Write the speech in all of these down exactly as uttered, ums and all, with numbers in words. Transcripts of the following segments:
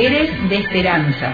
Mujeres de Esperanza.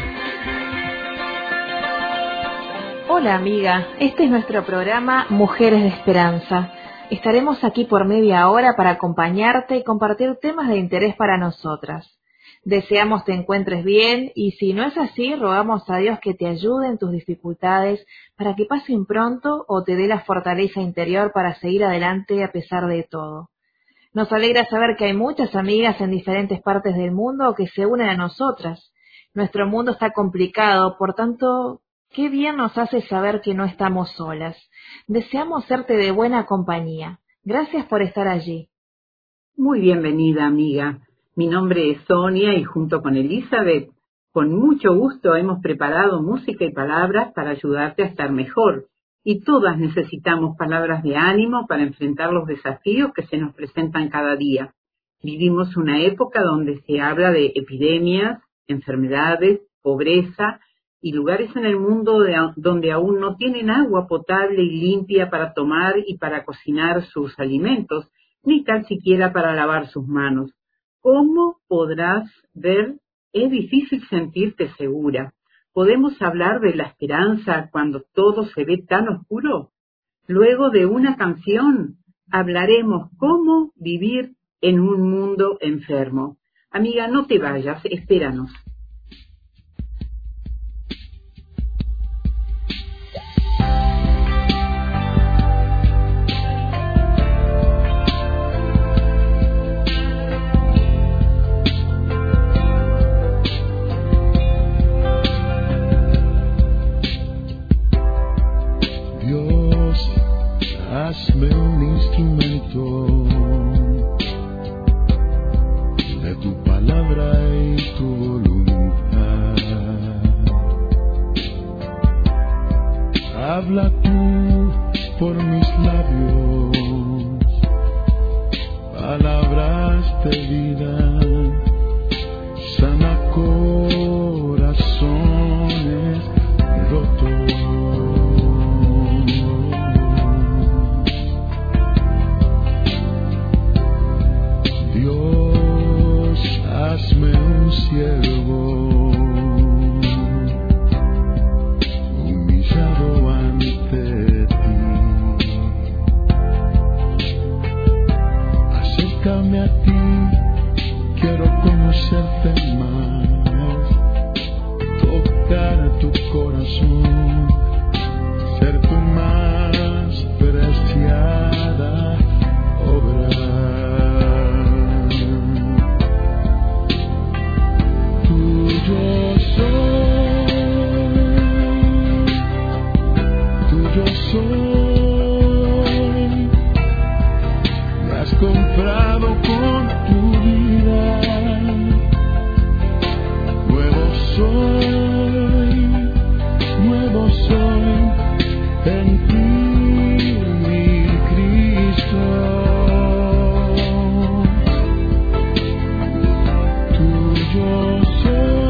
Hola amiga, este es nuestro programa Mujeres de Esperanza. Estaremos aquí por media hora para acompañarte y compartir temas de interés para nosotras. Deseamos te encuentres bien y si no es así, rogamos a Dios que te ayude en tus dificultades para que pasen pronto o te dé la fortaleza interior para seguir adelante a pesar de todo. Nos alegra saber que hay muchas amigas en diferentes partes del mundo que se unen a nosotras. Nuestro mundo está complicado, por tanto, qué bien nos hace saber que no estamos solas. Deseamos serte de buena compañía. Gracias por estar allí. Muy bienvenida, amiga. Mi nombre es Sonia y junto con Elizabeth, con mucho gusto hemos preparado música y palabras para ayudarte a estar mejor. Y todas necesitamos palabras de ánimo para enfrentar los desafíos que se nos presentan cada día. Vivimos una época donde se habla de epidemias, enfermedades, pobreza y lugares en el mundo de, donde aún no tienen agua potable y limpia para tomar y para cocinar sus alimentos, ni tan siquiera para lavar sus manos. ¿Cómo podrás ver? Es difícil sentirte segura. ¿Podemos hablar de la esperanza cuando todo se ve tan oscuro? Luego de una canción hablaremos cómo vivir en un mundo enfermo. Amiga, no te vayas, espéranos. Hazme un instrumento de tu palabra y tu voluntad. Habla tú por mis labios, palabras de vida, sana corazones rotos. Hazme un siervo humillado ante ti. Acércame a ti, quiero conocerte más, tocar tu corazón, ser tu más preciada obra. Yo soy, tuyo soy, me has comprado con tu vida, nuevo soy, nuevo soy, en ti mi Cristo, tuyo soy.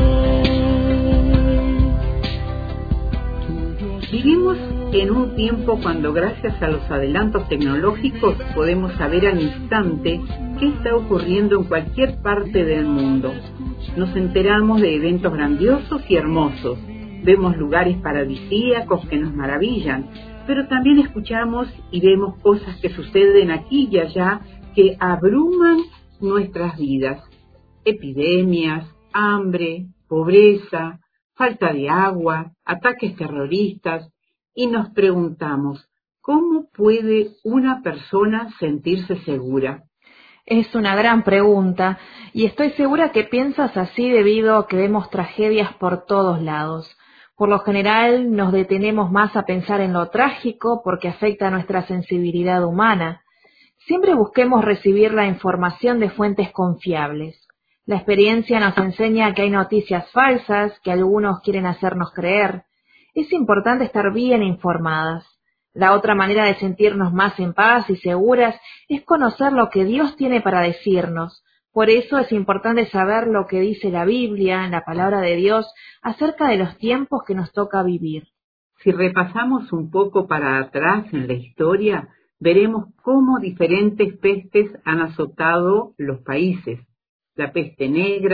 Vivimos en un tiempo cuando gracias a los adelantos tecnológicos podemos saber al instante qué está ocurriendo en cualquier parte del mundo. Nos enteramos de eventos grandiosos y hermosos, vemos lugares paradisíacos que nos maravillan, pero también escuchamos y vemos cosas que suceden aquí y allá que abruman nuestras vidas. Epidemias, hambre, pobreza, falta de agua, ataques terroristas, y nos preguntamos, ¿cómo puede una persona sentirse segura? Es una gran pregunta, y estoy segura que piensas así debido a que vemos tragedias por todos lados. Por lo general nos detenemos más a pensar en lo trágico porque afecta a nuestra sensibilidad humana. Siempre busquemos recibir la información de fuentes confiables. La experiencia nos enseña que hay noticias falsas que algunos quieren hacernos creer. Es importante estar bien informadas. La otra manera de sentirnos más en paz y seguras es conocer lo que Dios tiene para decirnos. Por eso es importante saber lo que dice la Biblia, la palabra de Dios, acerca de los tiempos que nos toca vivir. Si repasamos un poco para atrás en la historia, veremos cómo diferentes pestes han azotado los países. La peste negra,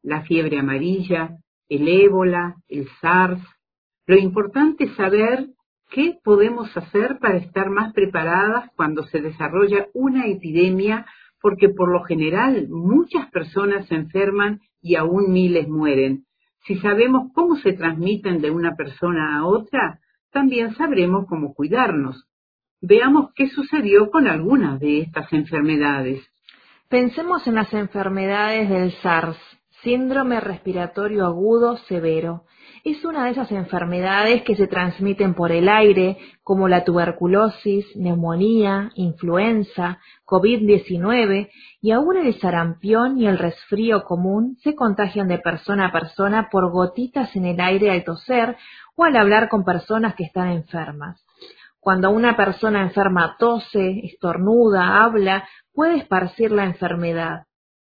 la fiebre amarilla, el ébola, el SARS. Lo importante es saber qué podemos hacer para estar más preparadas cuando se desarrolla una epidemia, porque por lo general muchas personas se enferman y aún miles mueren. Si sabemos cómo se transmiten de una persona a otra, también sabremos cómo cuidarnos. Veamos qué sucedió con algunas de estas enfermedades. Pensemos en las enfermedades del SARS, síndrome respiratorio agudo severo. Es una de esas enfermedades que se transmiten por el aire, como la tuberculosis, neumonía, influenza, COVID diecinueve, y aún el sarampión y el resfrío común se contagian de persona a persona por gotitas en el aire al toser o al hablar con personas que están enfermas. Cuando una persona enferma tose, estornuda, habla, puede esparcir la enfermedad.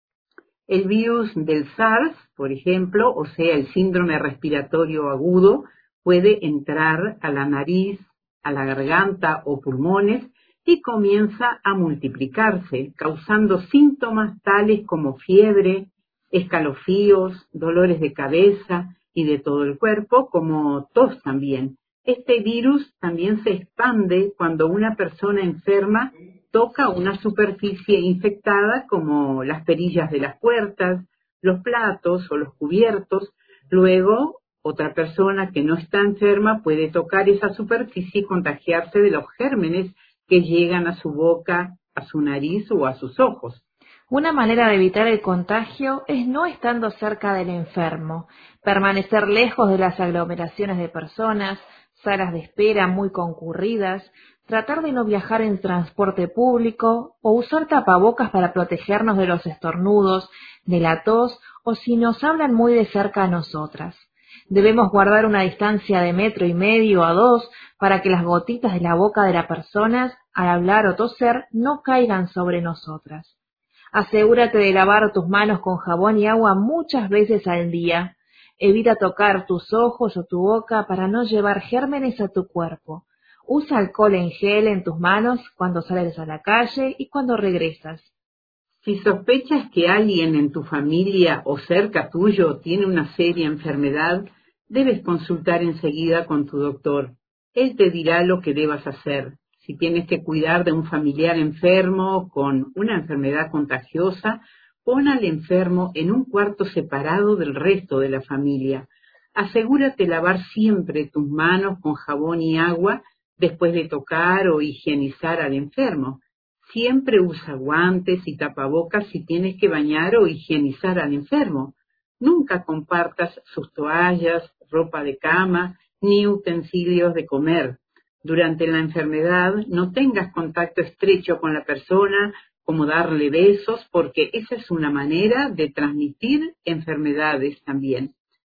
El virus del SARS, por ejemplo, o sea, el síndrome respiratorio agudo, puede entrar a la nariz, a la garganta o pulmones y comienza a multiplicarse, causando síntomas tales como fiebre, escalofríos, dolores de cabeza y de todo el cuerpo, como tos también. Este virus también se expande cuando una persona enferma toca una superficie infectada como las perillas de las puertas, los platos o los cubiertos. Luego, otra persona que no está enferma puede tocar esa superficie y contagiarse de los gérmenes que llegan a su boca, a su nariz o a sus ojos. Una manera de evitar el contagio es no estando cerca del enfermo, permanecer lejos de las aglomeraciones de personas, salas de espera muy concurridas, tratar de no viajar en transporte público o usar tapabocas para protegernos de los estornudos, de la tos o si nos hablan muy de cerca a nosotras. Debemos guardar una distancia de metro y medio a dos para que las gotitas de la boca de la persona al hablar o toser no caigan sobre nosotras. Asegúrate de lavar tus manos con jabón y agua muchas veces al día. Evita tocar tus ojos o tu boca para no llevar gérmenes a tu cuerpo. Usa alcohol en gel en tus manos cuando sales a la calle y cuando regresas. Si sospechas que alguien en tu familia o cerca tuyo tiene una seria enfermedad, debes consultar enseguida con tu doctor. Él te dirá lo que debas hacer. Si tienes que cuidar de un familiar enfermo con una enfermedad contagiosa, pon al enfermo en un cuarto separado del resto de la familia. Asegúrate de lavar siempre tus manos con jabón y agua después de tocar o higienizar al enfermo. Siempre usa guantes y tapabocas si tienes que bañar o higienizar al enfermo. Nunca compartas sus toallas, ropa de cama, ni utensilios de comer. Durante la enfermedad no tengas contacto estrecho con la persona, como darle besos, porque esa es una manera de transmitir enfermedades también.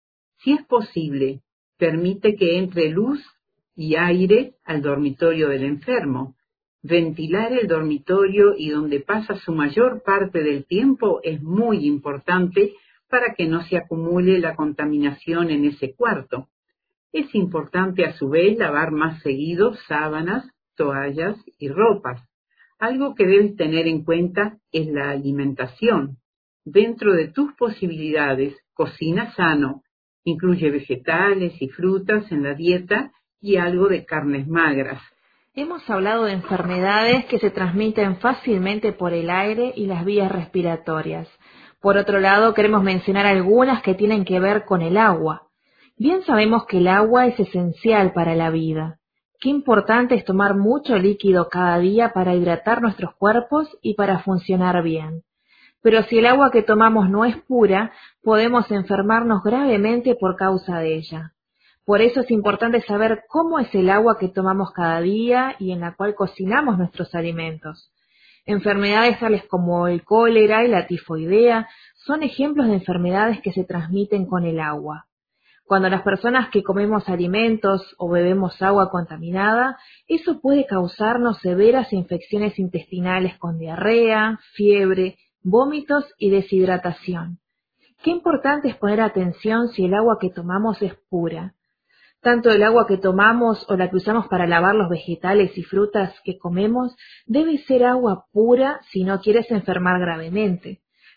Si es posible, permite que entre luz y aire al dormitorio del enfermo. Ventilar el dormitorio y donde pasa su mayor parte del tiempo es muy importante para que no se acumule la contaminación en ese cuarto. Es importante a su vez lavar más seguido sábanas, toallas y ropas. Algo que debes tener en cuenta es la alimentación. Dentro de tus posibilidades, cocina sano. Incluye vegetales y frutas en la dieta y algo de carnes magras. Hemos hablado de enfermedades que se transmiten fácilmente por el aire y las vías respiratorias. Por otro lado, queremos mencionar algunas que tienen que ver con el agua. Bien sabemos que el agua es esencial para la vida. Qué importante es tomar mucho líquido cada día para hidratar nuestros cuerpos y para funcionar bien. Pero si el agua que tomamos no es pura, podemos enfermarnos gravemente por causa de ella. Por eso es importante saber cómo es el agua que tomamos cada día y en la cual cocinamos nuestros alimentos. Enfermedades tales como el cólera y la tifoidea son ejemplos de enfermedades que se transmiten con el agua. Cuando las personas que comemos alimentos o bebemos agua contaminada, eso puede causarnos severas infecciones intestinales con diarrea, fiebre, vómitos y deshidratación. Qué importante es poner atención si el agua que tomamos es pura. Tanto el agua que tomamos o la que usamos para lavar los vegetales y frutas que comemos debe ser agua pura si no quieres enfermar gravemente.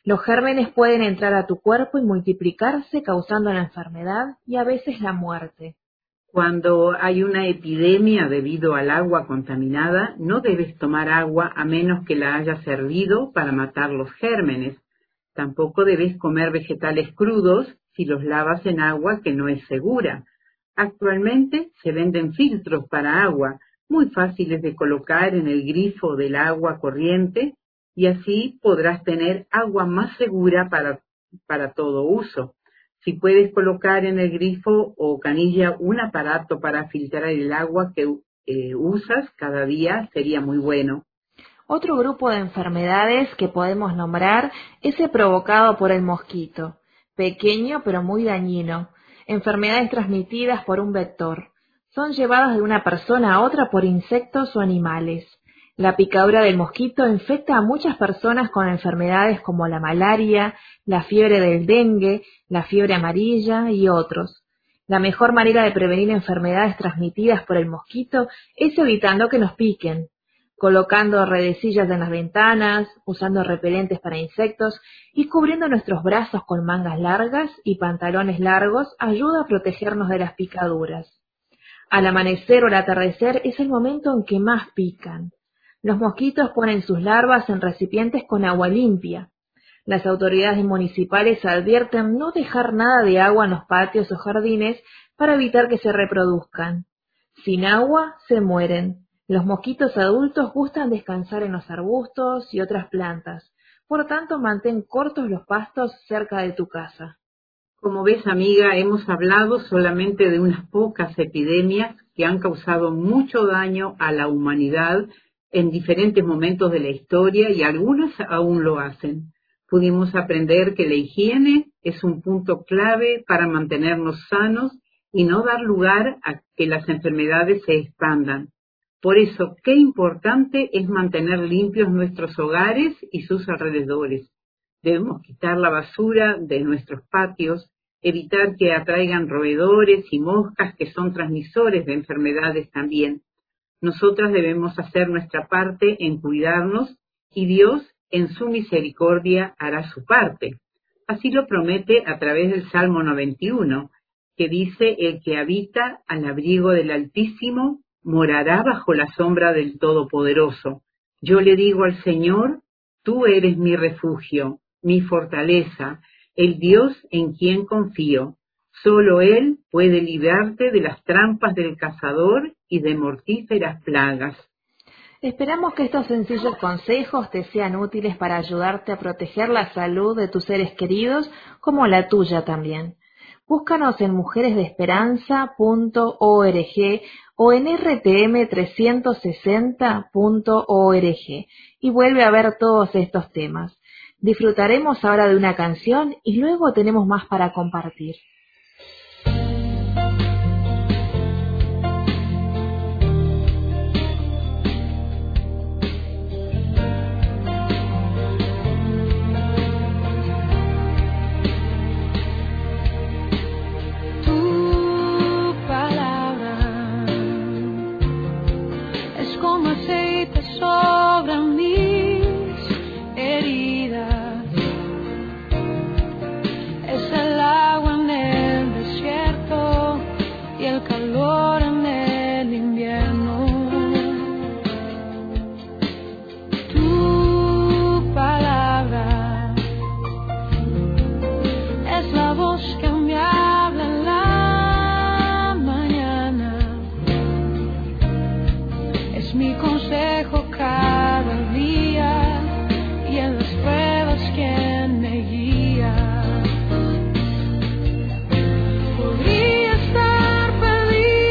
Los gérmenes pueden entrar a tu cuerpo y multiplicarse causando la enfermedad y a veces la muerte. Cuando hay una epidemia debido al agua contaminada, no debes tomar agua a menos que la hayas hervido para matar los gérmenes. Tampoco debes comer vegetales crudos si los lavas en agua que no es segura. Actualmente se venden filtros para agua, muy fáciles de colocar en el grifo del agua corriente, y así podrás tener agua más segura para, para todo uso. Si puedes colocar en el grifo o canilla un aparato para filtrar el agua que eh, usas cada día, sería muy bueno. Otro grupo de enfermedades que podemos nombrar es el provocado por el mosquito, pequeño pero muy dañino. Enfermedades transmitidas por un vector. Son llevadas de una persona a otra por insectos o animales. La picadura del mosquito infecta a muchas personas con enfermedades como la malaria, la fiebre del dengue, la fiebre amarilla y otros. La mejor manera de prevenir enfermedades transmitidas por el mosquito es evitando que nos piquen, colocando redecillas en las ventanas, usando repelentes para insectos y cubriendo nuestros brazos con mangas largas y pantalones largos ayuda a protegernos de las picaduras. Al amanecer o al atardecer es el momento en que más pican. Los mosquitos ponen sus larvas en recipientes con agua limpia. Las autoridades municipales advierten no dejar nada de agua en los patios o jardines para evitar que se reproduzcan. Sin agua, se mueren. Los mosquitos adultos gustan descansar en los arbustos y otras plantas. Por tanto, mantén cortos los pastos cerca de tu casa. Como ves, amiga, hemos hablado solamente de unas pocas epidemias que han causado mucho daño a la humanidad en diferentes momentos de la historia y algunas aún lo hacen. Pudimos aprender que la higiene es un punto clave para mantenernos sanos y no dar lugar a que las enfermedades se expandan. Por eso, qué importante es mantener limpios nuestros hogares y sus alrededores. Debemos quitar la basura de nuestros patios, evitar que atraigan roedores y moscas que son transmisores de enfermedades también. Nosotras debemos hacer nuestra parte en cuidarnos y Dios, en su misericordia, hará su parte. Así lo promete a través del Salmo noventa y uno, que dice: el que habita al abrigo del Altísimo morará bajo la sombra del Todopoderoso. Yo le digo al Señor: tú eres mi refugio, mi fortaleza, el Dios en quien confío. Solo Él puede librarte de las trampas del cazador y de mortíferas plagas. Esperamos que estos sencillos consejos te sean útiles para ayudarte a proteger la salud de tus seres queridos, como la tuya también. Búscanos en mujeres de esperanza punto org o en R T M trescientos sesenta punto org y vuelve a ver todos estos temas. Disfrutaremos ahora de una canción y luego tenemos más para compartir. Sobre mis heridas, es el agua en el desierto y el calor en el invierno. Tu palabra es la voz que me habla en la mañana, es mi consejo cada día y en las pruebas quien me guía. Podría estar perdido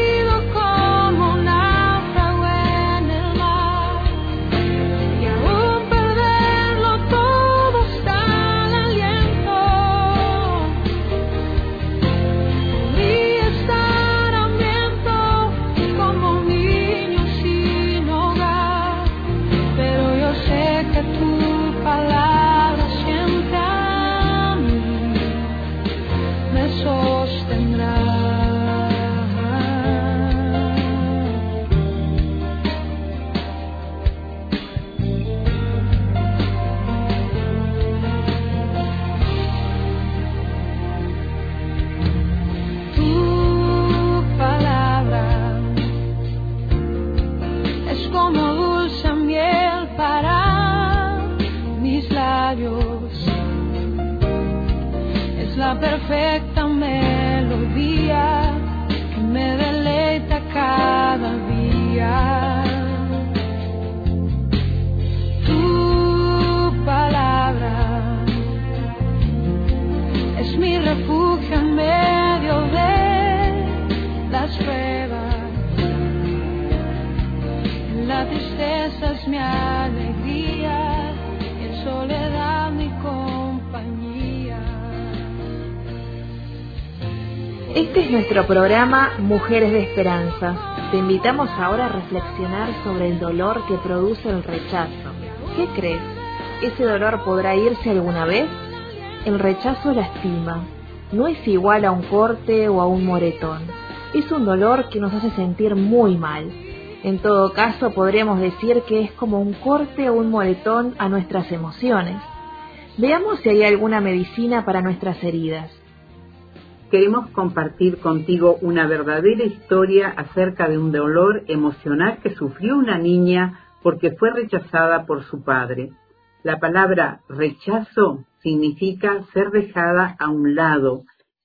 perfecta melodía que me deleita cada día. Tu palabra es mi refugio en medio de las pruebas. La tristeza es mi alegría, en soledad mi compañía. Este es nuestro programa Mujeres de Esperanza. Te invitamos ahora a reflexionar sobre el dolor que produce el rechazo. ¿Qué crees? ¿Ese dolor podrá irse alguna vez? El rechazo lastima. No es igual a un corte o a un moretón. Es un dolor que nos hace sentir muy mal. En todo caso, podríamos decir que es como un corte o un moretón a nuestras emociones. Veamos si hay alguna medicina para nuestras heridas. Queremos compartir contigo una verdadera historia acerca de un dolor emocional que sufrió una niña porque fue rechazada por su padre. La palabra rechazo significa ser dejada a un lado,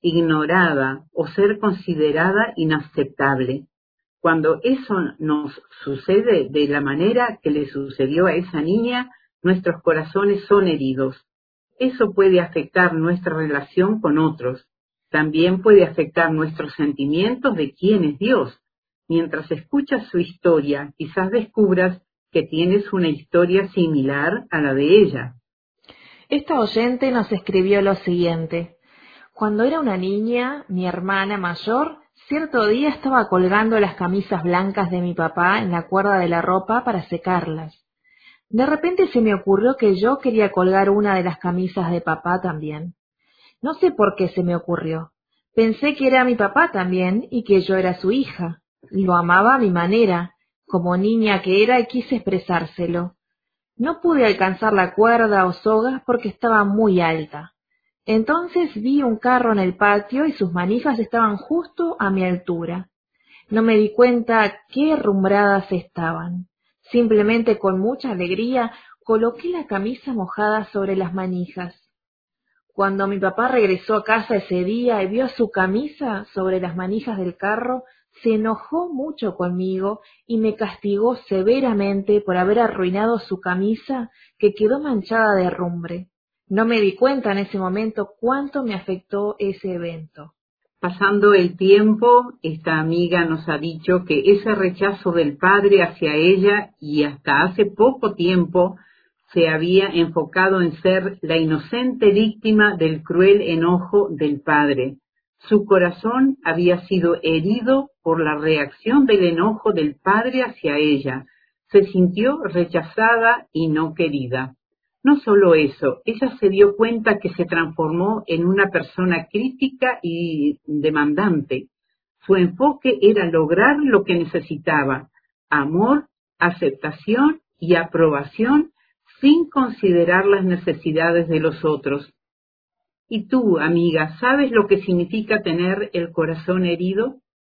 ignorada o ser considerada inaceptable. Cuando eso nos sucede de la manera que le sucedió a esa niña, nuestros corazones son heridos. Eso puede afectar nuestra relación con otros. También puede afectar nuestros sentimientos de quién es Dios. Mientras escuchas su historia, quizás descubras que tienes una historia similar a la de ella. Esta oyente nos escribió lo siguiente. Cuando era una niña, mi hermana mayor, cierto día estaba colgando las camisas blancas de mi papá en la cuerda de la ropa para secarlas. De repente se me ocurrió que yo quería colgar una de las camisas de papá también. No sé por qué se me ocurrió. Pensé que era mi papá también y que yo era su hija. Lo amaba a mi manera, como niña que era, y quise expresárselo. No pude alcanzar la cuerda o sogas porque estaba muy alta. Entonces vi un carro en el patio y sus manijas estaban justo a mi altura. No me di cuenta qué herrumbradas estaban. Simplemente con mucha alegría coloqué la camisa mojada sobre las manijas. Cuando mi papá regresó a casa ese día y vio su camisa sobre las manijas del carro, se enojó mucho conmigo y me castigó severamente por haber arruinado su camisa que quedó manchada de herrumbre. No me di cuenta en ese momento cuánto me afectó ese evento. Pasando el tiempo, esta amiga nos ha dicho que ese rechazo del padre hacia ella y hasta hace poco tiempo se había enfocado en ser la inocente víctima del cruel enojo del padre. Su corazón había sido herido por la reacción del enojo del padre hacia ella. Se sintió rechazada y no querida. No solo eso, ella se dio cuenta que se transformó en una persona crítica y demandante. Su enfoque era lograr lo que necesitaba: amor, aceptación y aprobación, sin considerar las necesidades de los otros. ¿Y tú, amiga, sabes lo que significa tener el corazón herido?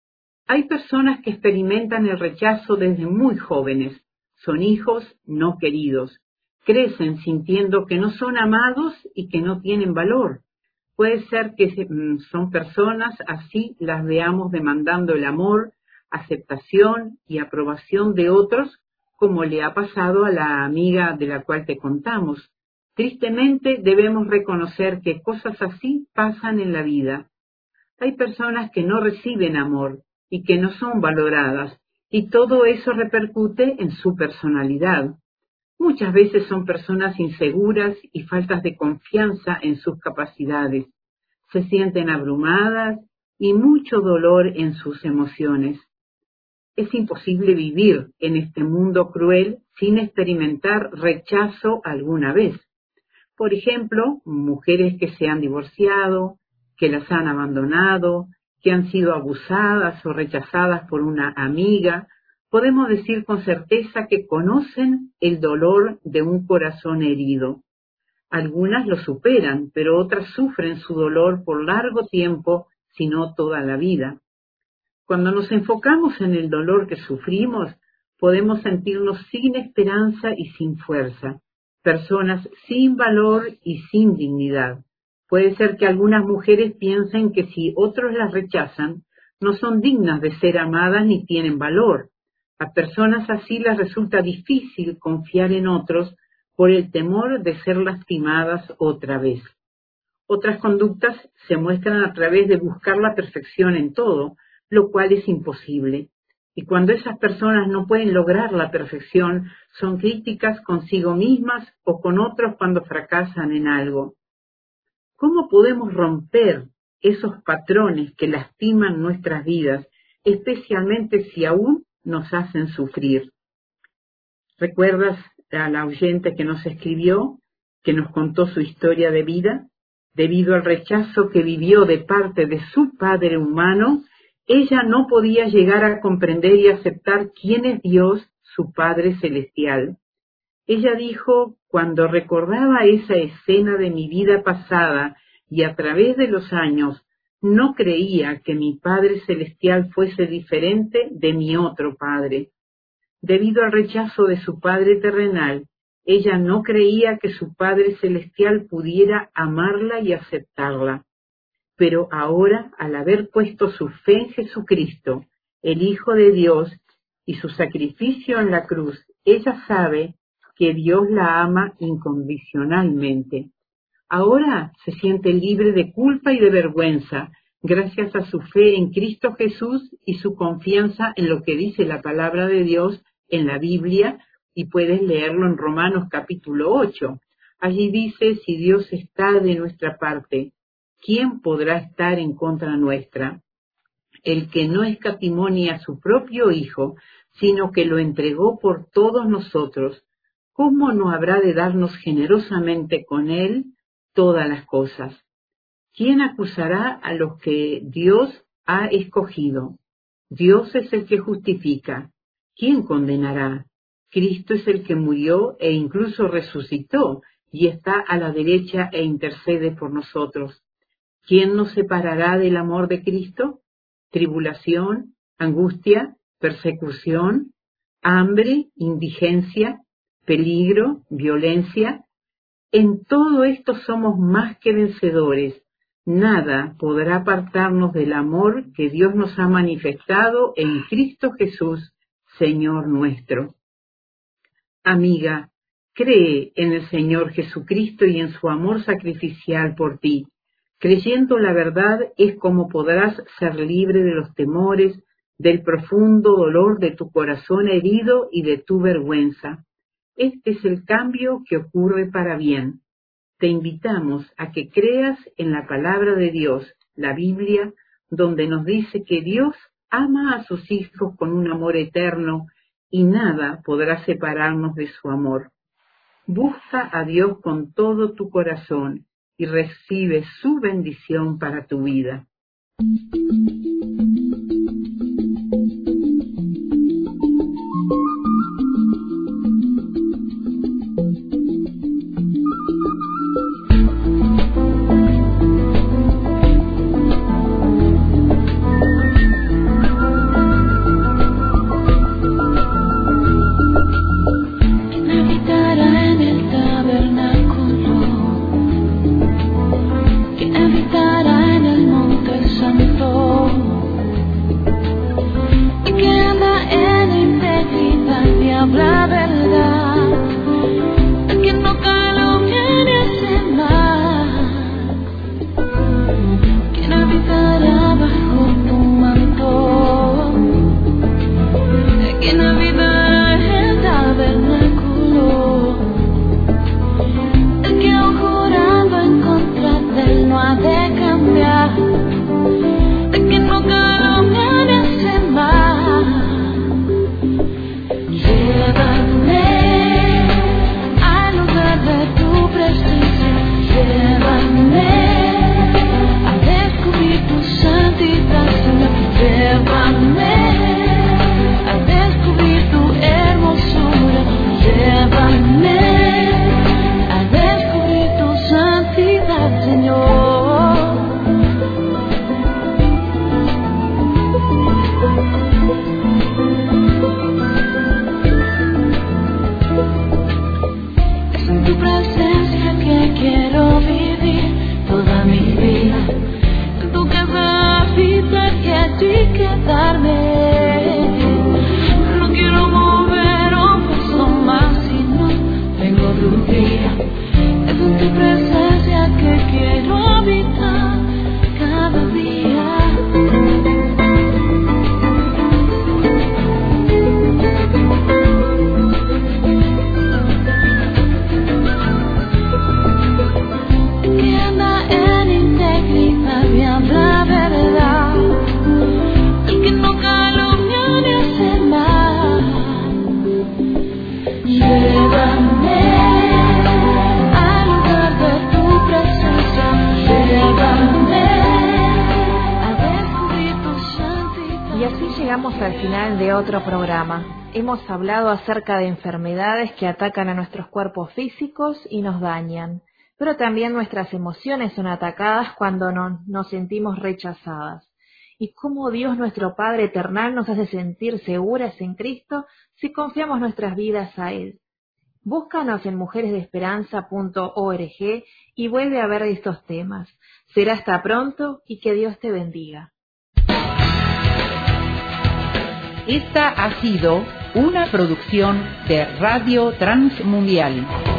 Hay personas que experimentan el rechazo desde muy jóvenes. Son hijos no queridos. Crecen sintiendo que no son amados y que no tienen valor. Puede ser que son personas así las veamos demandando el amor, aceptación y aprobación de otros, como le ha pasado a la amiga de la cual te contamos. Tristemente debemos reconocer que cosas así pasan en la vida. Hay personas que no reciben amor y que no son valoradas, y todo eso repercute en su personalidad. Muchas veces son personas inseguras y faltas de confianza en sus capacidades. Se sienten abrumadas y mucho dolor en sus emociones. Es imposible vivir en este mundo cruel sin experimentar rechazo alguna vez. Por ejemplo, mujeres que se han divorciado, que las han abandonado, que han sido abusadas o rechazadas por una amiga, podemos decir con certeza que conocen el dolor de un corazón herido. Algunas lo superan, pero otras sufren su dolor por largo tiempo, si no toda la vida. Cuando nos enfocamos en el dolor que sufrimos, podemos sentirnos sin esperanza y sin fuerza, personas sin valor y sin dignidad. Puede ser que algunas mujeres piensen que si otros las rechazan, no son dignas de ser amadas ni tienen valor. A personas así les resulta difícil confiar en otros por el temor de ser lastimadas otra vez. Otras conductas se muestran a través de buscar la perfección en todo, lo cual es imposible. Y cuando esas personas no pueden lograr la perfección, son críticas consigo mismas o con otros cuando fracasan en algo. ¿Cómo podemos romper esos patrones que lastiman nuestras vidas, especialmente si aún nos hacen sufrir? ¿Recuerdas a la oyente que nos escribió, que nos contó su historia de vida? Debido al rechazo que vivió de parte de su padre humano, ella no podía llegar a comprender y aceptar quién es Dios, su Padre Celestial. Ella dijo, cuando recordaba esa escena de mi vida pasada y a través de los años, no creía que mi Padre Celestial fuese diferente de mi otro Padre. Debido al rechazo de su Padre terrenal, ella no creía que su Padre Celestial pudiera amarla y aceptarla. Pero ahora, al haber puesto su fe en Jesucristo, el Hijo de Dios, y su sacrificio en la cruz, ella sabe que Dios la ama incondicionalmente. Ahora se siente libre de culpa y de vergüenza, gracias a su fe en Cristo Jesús y su confianza en lo que dice la palabra de Dios en la Biblia, y puedes leerlo en Romanos capítulo ocho. Allí dice, si Dios está de nuestra parte, ¿quién podrá estar en contra nuestra? El que no escatimó ni a su propio Hijo, sino que lo entregó por todos nosotros, ¿cómo no habrá de darnos generosamente con Él todas las cosas? ¿Quién acusará a los que Dios ha escogido? Dios es el que justifica. ¿Quién condenará? Cristo es el que murió e incluso resucitó y está a la derecha e intercede por nosotros. ¿Quién nos separará del amor de Cristo? Tribulación, angustia, persecución, hambre, indigencia, peligro, violencia. En todo esto somos más que vencedores. Nada podrá apartarnos del amor que Dios nos ha manifestado en Cristo Jesús, Señor nuestro. Amiga, cree en el Señor Jesucristo y en su amor sacrificial por ti. Creyendo la verdad es como podrás ser libre de los temores, del profundo dolor de tu corazón herido y de tu vergüenza. Este es el cambio que ocurre para bien. Te invitamos a que creas en la palabra de Dios, la Biblia, donde nos dice que Dios ama a sus hijos con un amor eterno y nada podrá separarnos de su amor. Busca a Dios con todo tu corazón y recibe su bendición para tu vida. Habitará en el monte santo. quedarme. No quiero mover un paso más si no vengo de un día. Es en tu presencia que quiero habitar cada día. Que anda en integridad y habla verdad, el que no calumnia ni hace mal. Llévame al lugar de tu presencia, llévame a descubrir tu santidad. Y así llegamos al final de otro programa. Hemos hablado acerca de enfermedades que atacan a nuestros cuerpos físicos y nos dañan, pero también nuestras emociones son atacadas cuando no, nos sentimos rechazadas. Y cómo Dios nuestro Padre Eternal nos hace sentir seguras en Cristo si confiamos nuestras vidas a Él. Búscanos en mujeres de esperanza punto org y vuelve a ver estos temas. Será hasta pronto y que Dios te bendiga. Esta ha sido una producción de Radio Transmundial.